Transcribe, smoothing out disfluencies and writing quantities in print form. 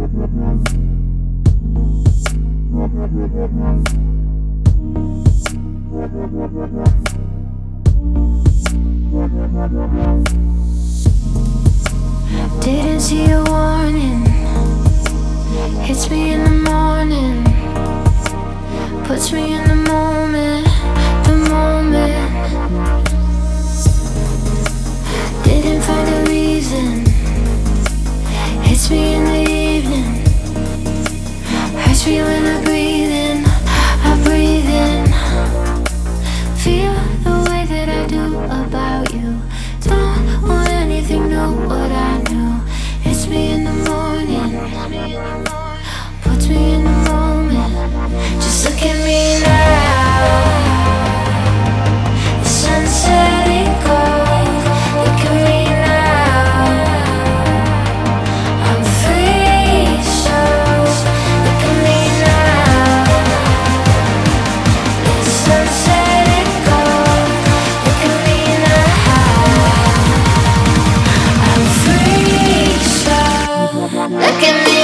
Didn't see a warning, hits me in the morning, puts me in the moment, the moment. Didn't find a reason, hits me in the evening, hurts me when I breathe in, I breathe in. Feel the way that I do about you, don't want anything new, what I knew. Hits me in the morning, puts me in the moment. Just look at me now, the sunset ain't gold. Look at me now, I'm free, so look at me now, the sunset ain't gold. Look at me now, I'm free, so look at me.